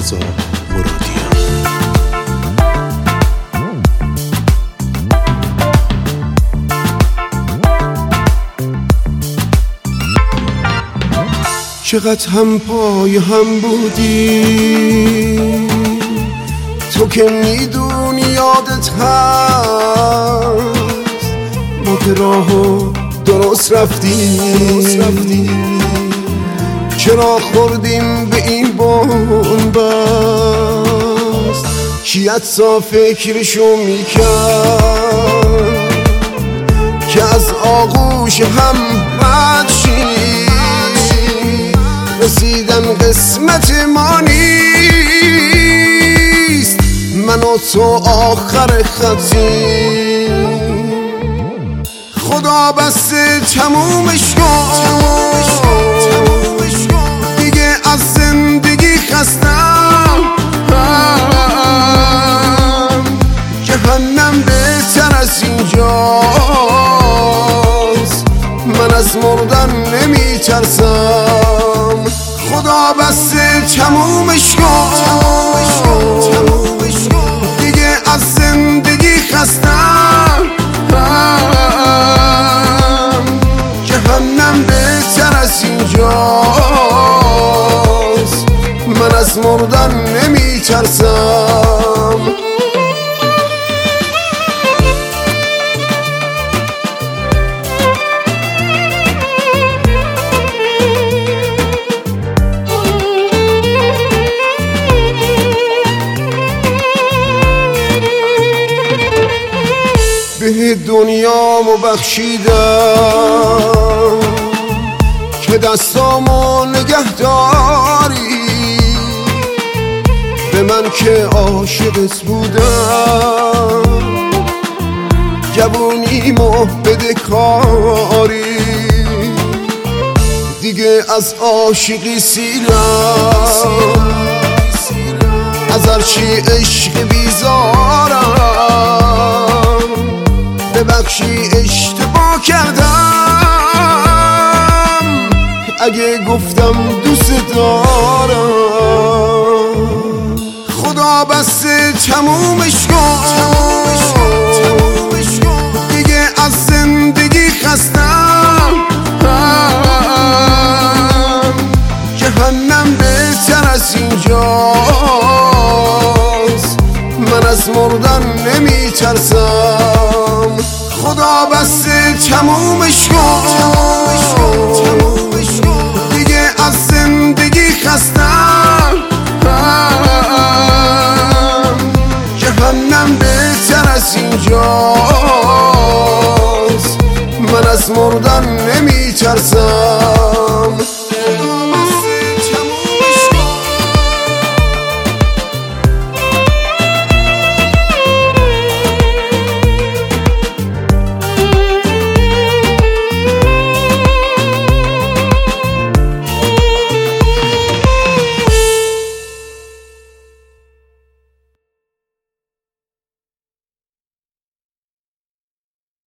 رضا مرادیان. چقدر هم پای هم بودی، تو که میدونی یادت هست ما که راهو درست رفتی. چرا خوردیم به این بنبست؟ کی حتی فکرشو میکرد که از آغوش هم رد شیم؟ رسیدن قسمت ما نیست، من و تو آخر خطیم. خدا بسته تمومش کن، دیگه از زندگی خستم. جهنم بهتر از اینجاست، من از مردن نمیترسم. خدا بسته تمومش کن، دیگه از زندگی خستم. جهنم بهتر از اینجاست، من از مردن نمیترسم. به دنیامو بخشیدم که دستامو نگه داری، به من که عاشقت بودم جوونیمو بده کاری. دیگه از عاشقی سیرم، از هرچی عشق بیزارم. ببخشی اشتباه کردم اگه گفتم دوست دارم. خدا بسته تمومش کن، دیگه از زندگی خستم. جهنم بهتر از اینجاست، من از مردن نمیترسم. خدا بسته تمومش کن، دیگه از زندگی خستم. جهنم بهتر از اینجاست، من از مردن نمیترسم.